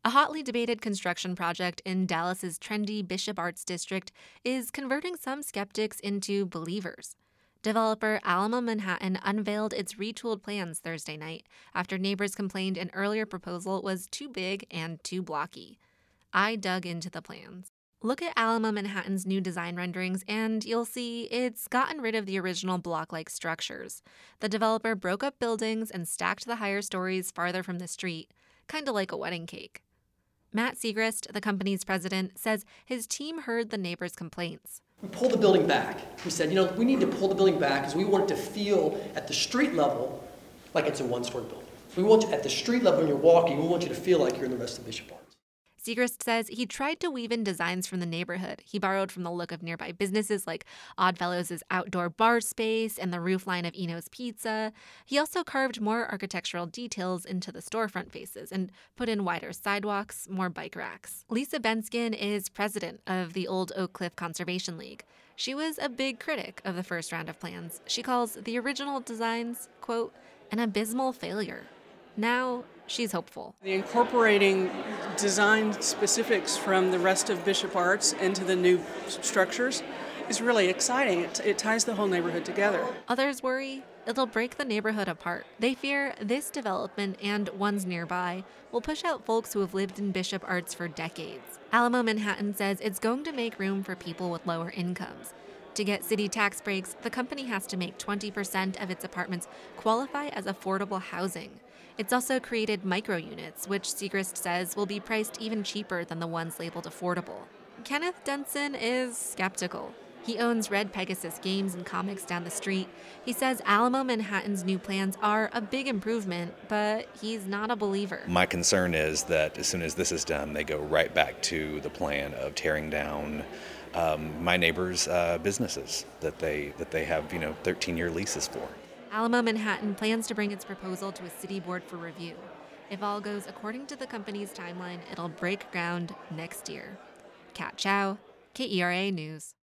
A hotly debated construction project in Dallas's trendy Bishop Arts District is converting some skeptics into believers. Developer Alamo Manhattan unveiled its retooled plans Thursday night after neighbors complained an earlier proposal was too big and too blocky. I dug into the plans. Look at Alamo Manhattan's new design renderings, and you'll see it's gotten rid of the original block-like structures. The developer broke up buildings and stacked the higher stories farther from the street, kind of like a wedding cake. Matt Segrist, the company's president, says his team heard the neighbors' complaints. We pulled the building back. We said, we need to pull the building back because we want it to feel at the street level like it's a one-story building. We want you, at the street level when you're walking, we want you to feel like you're in the rest of Bishop Arts. Segrist says he tried to weave in designs from the neighborhood. He borrowed from the look of nearby businesses like Oddfellows' outdoor bar space and the roofline of Eno's Pizza. He also carved more architectural details into the storefront faces and put in wider sidewalks, more bike racks. Lisa Benskin is president of the Old Oak Cliff Conservation League. She was a big critic of the first round of plans. She calls the original designs, quote, an abysmal failure. Now, she's hopeful. The incorporating design specifics from the rest of Bishop Arts into the new structures is really exciting. It ties the whole neighborhood together. Others worry it'll break the neighborhood apart. They fear this development and ones nearby will push out folks who have lived in Bishop Arts for decades. Alamo Manhattan says it's going to make room for people with lower incomes. To get city tax breaks, the company has to make 20% of its apartments qualify as affordable housing. It's also created micro-units, which Segrist says will be priced even cheaper than the ones labeled affordable. Kenneth Denson is skeptical. He owns Red Pegasus Games and Comics down the street. He says Alamo Manhattan's new plans are a big improvement, but he's not a believer. My concern is that as soon as this is done, they go right back to the plan of tearing down my neighbors' businesses that they have 13-year leases for. Alamo Manhattan plans to bring its proposal to a city board for review. If all goes according to the company's timeline, it'll break ground next year. Kat Chow, KERA News.